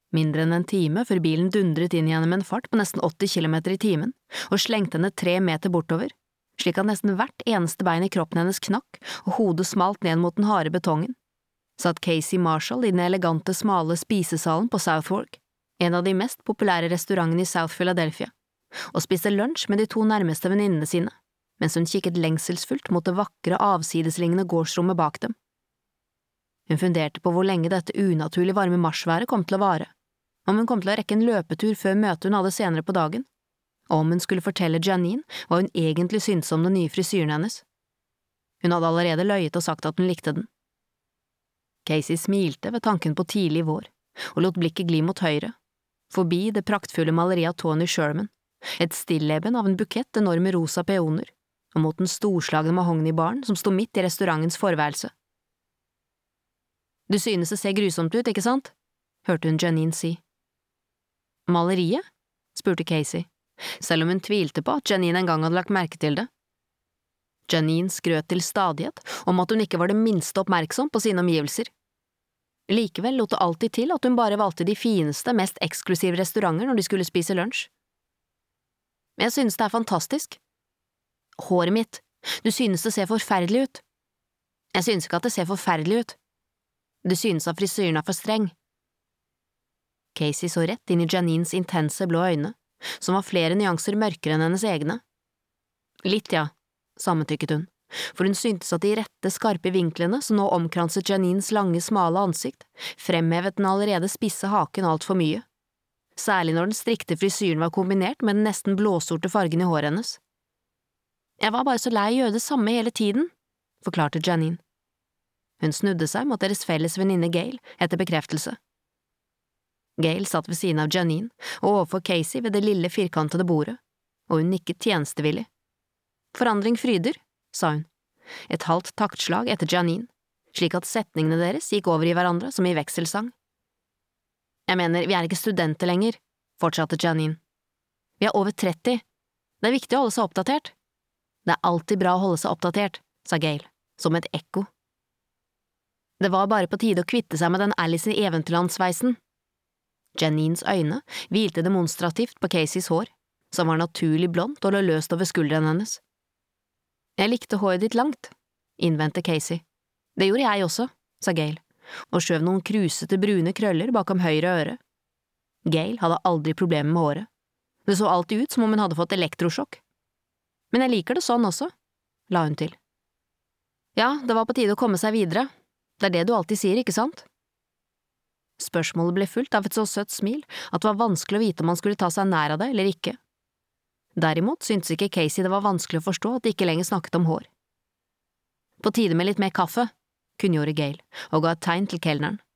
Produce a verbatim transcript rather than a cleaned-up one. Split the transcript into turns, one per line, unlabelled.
Mindre enn en time før bilen dundret inn gjennom en fart på nesten åtti kilometer i timen og slengte henne tre meter bortover, slik at nesten hvert eneste bein i kroppen hennes knakk og hodet smalt ned mot den harde betongen, satt Casey Marshall i den elegante, smale spisesalen på Southwark, en av de mest populære restaurantene i South Philadelphia, og spiste lunsj med de to nærmeste venninnene sine, mens hun kikket lengselsfullt mot det vakre, avsidesliggende gårdsrommet bak dem. Hun funderte på hvor lenge dette unaturlig varme marsværet kom til å vare, om hun kom til å rekke en løpetur før møtet hun hadde senere på dagen, og om hun skulle fortelle Janine hva hun egentlig syntes om den nye frisyren hennes. Hun hadde allerede løyet og sagt at hun likte den. Casey smilte ved tanken på tidlig vår, og lot blikket gli mot høyre, forbi det praktfulle maleriet av Tony Sherman, et stilleben av en bukett enorme rosa peoner, og mot den storslagne mahognibaren som sto midt i restaurantens forværelse. Du synes det ser grusomt ut, ikke sant? Hørte hun Janine si. Maleriet? Spurte Casey, selv om hun tvilte på at Janine en gang hadde lagt merke til det. Janine skrøt til stadighet om at hun ikke var det minste oppmerksom på sine omgivelser. Likevel lot det alltid til at hun bare valgte de fineste, mest eksklusive restauranter når de skulle spise lunsj. Jeg synes det er fantastisk. Håret mitt, du synes det ser forferdelig ut. Jeg synes ikke at det ser forferdelig ut. Du synes at frisyren er for streng. Casey så rett inn i Janines intense blå øyne, som var flere nyanser mørkere enn hennes egne. Litt, ja, sammentykket hun, for hun syntes at de rette, skarpe vinklene som nå omkranset Janines lange, smale ansikt, fremhevet den allerede spisse haken alt for mye, særlig når den strikte frisyren var kombinert med den nesten blåsorte fargen i håret hennes. Jeg var bare så lei å gjøre det samme hele tiden, forklarte Janine. Hun snudde seg mot deres felles venninne Gail etter bekreftelse. Gail satt ved siden av Janine og overfor Casey ved det lille firkantede bordet, og hun nikket tjenestevillig. Forandring fryder, sa hun, et halvt taktslag etter Janine, slik at setningene deres gikk over i hverandre som i vekselsang. Jeg mener, vi er ikke studenter lenger, fortsatte Janine. Vi er over tretti. Det er viktig å holde seg oppdatert. Det er alltid bra å holde seg oppdatert, sa Gail, som et ekko. Det var bare på tide å kvitte seg med den Alice i Eventyrlandsveisen. Janines øyne hvilte demonstrativt på Caseys hår, som var naturlig blondt og lå løst over skulderen hennes. Jeg likte håret ditt langt, innvendte Casey. Det gjorde jeg også, sa Gail, og skjøv noen krusete brune krøller bakom høyre øre. Gail hadde aldri problemer med håret. Det så alltid ut som om hun hadde fått elektrosjokk. Men jeg liker det sånn også, la hun til. Ja, det var på tide å komme seg videre. Det er det du alltid sier, ikke sant? Spørsmålet ble fulgt av et så søtt smil at det var vanskelig å vite om han skulle ta seg nær av det eller ikke. Derimot syntes ikke Casey det var vanskelig å forstå at de ikke lenger snakket om hår. På tide med litt mer kaffe, kunngjorde Gail, og ga et tegn til kelneren.